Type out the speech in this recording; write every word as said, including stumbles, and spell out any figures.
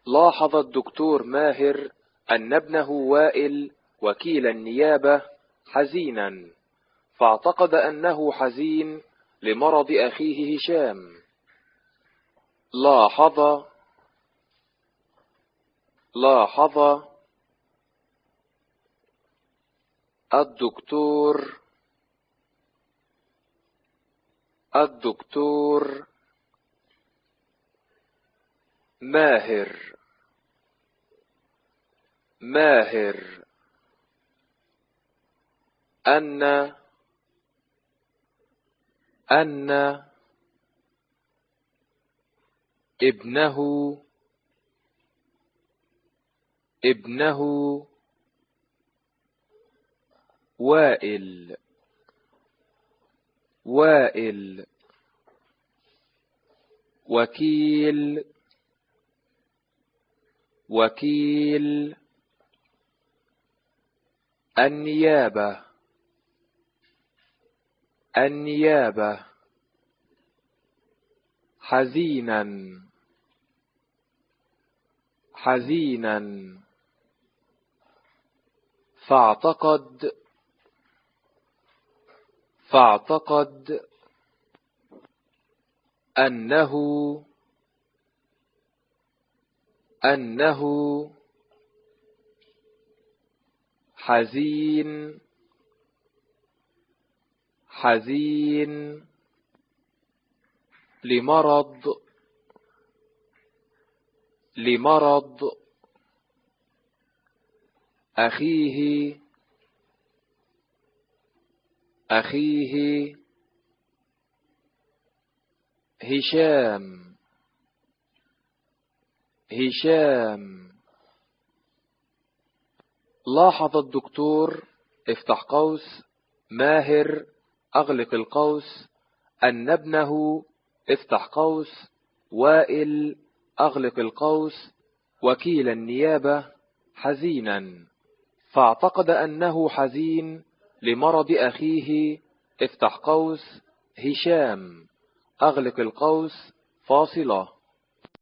لاحظ الدكتور ماهر أن ابنه وائل وكيل النيابة حزينا، فاعتقد أنه حزين لمرض أخيه هشام. لاحظ لاحظ الدكتور الدكتور ماهر ماهر أن أن ابنه ابنه وائل وائل وكيل وكيل النيابة النيابة حزينا حزينا فاعتقد فاعتقد أنه أنه حزين حزين لمرض لمرض أخيه أخيه هشام هشام لاحظ الدكتور افتح قوس ماهر أغلق القوس أن ابنه افتح قوس وائل أغلق القوس وكيل النيابة حزينا، فاعتقد أنه حزين لمرض أخيه افتح قوس هشام أغلق القوس فاصلة.